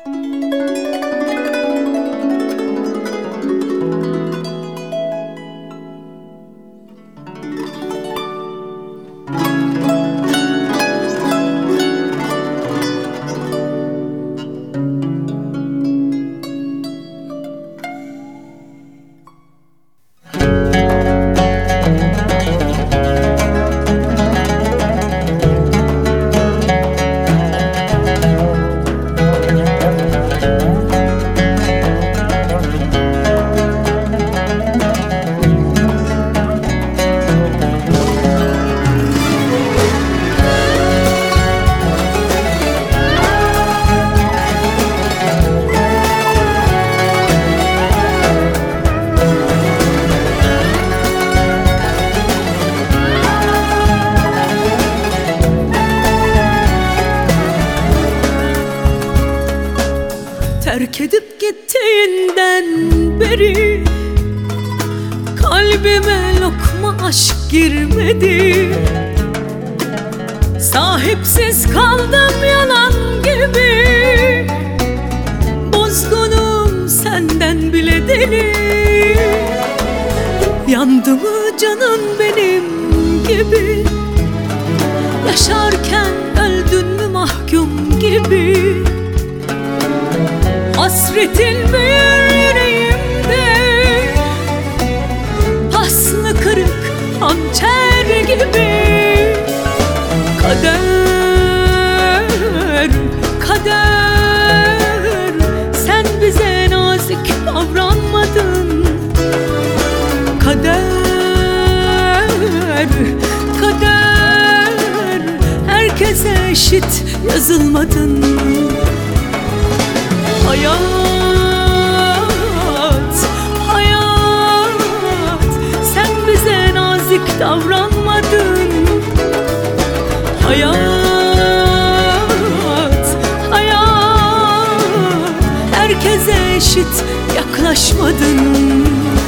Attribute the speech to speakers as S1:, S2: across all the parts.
S1: Terk edip gittiğinden beri kalbime lokma aşk girmedi. Sahipsiz kaldım yalan gibi, bozgunum senden bile deli. Yandı mı canın benim gibi, yaşarken öldün mü mahkum gibi. Hasretin büyür yüreğimde, paslı kırık hançer gibi. Kader, kader, sen bize nazik davranmadın. Kader, kader, herkese eşit yazılmadın. Hayat, hayat, sen bize nazik davranmadın. Hayat, hayat, herkese eşit yaklaşmadın.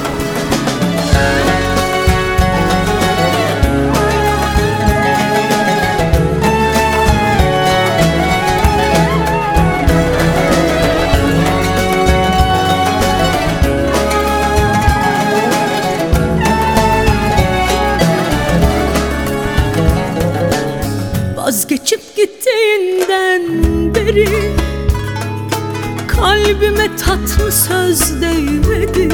S1: Vazgeçip gittiğinden beri kalbime tatlı söz değmedi.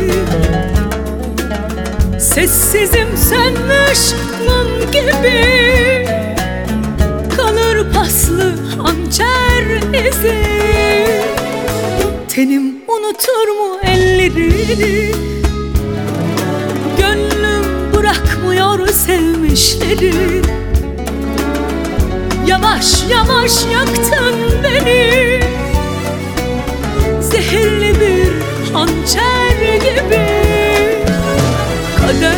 S1: Sessizim sönmüş mum gibi, kalır paslı hançer izi. Tenim unutur mu ellerini, gönlüm bırakmıyor sevmişleri. Yavaş yavaş yaktın beni, zehirli bir hançer gibi. Kader,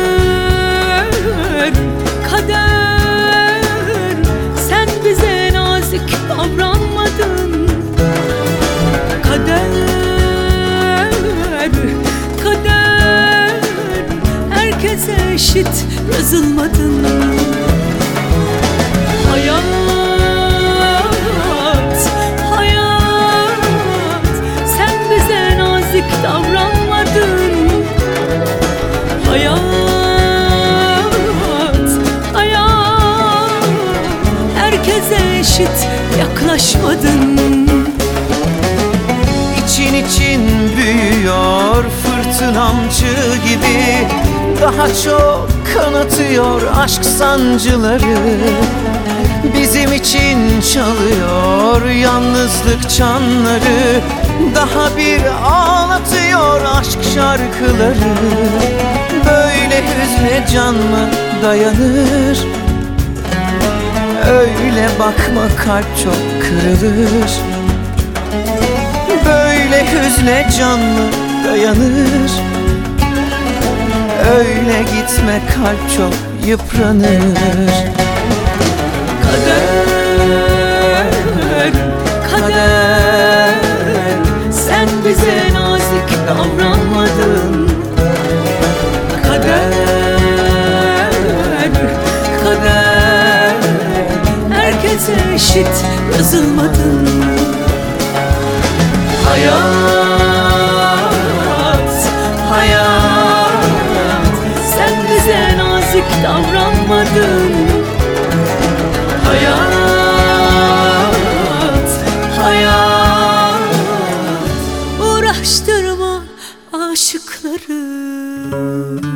S1: kader, sen bize nazik davranmadın. Kader, kader, herkese eşit yazılmadın. Hayat, hayat, sen bize nazik davranmadın. Hayat, hayat, herkese eşit yaklaşmadın.
S2: İçin için büyüyor fırtınamcı gibi, daha çok kanatıyor aşk sancıları. Bizim için çalıyor yalnızlık çanları, daha bir ağlatıyor aşk şarkıları. Böyle hüzne can mı dayanır? Öyle bakma kalp çok kırılır. Böyle hüzne can mı dayanır? Öyle gitme kalp çok yıpranır.
S1: Kader, kader, sen bize nazik davranmadın. Kader, kader, herkese eşit yazılmadın. uğraştırma aşıkları.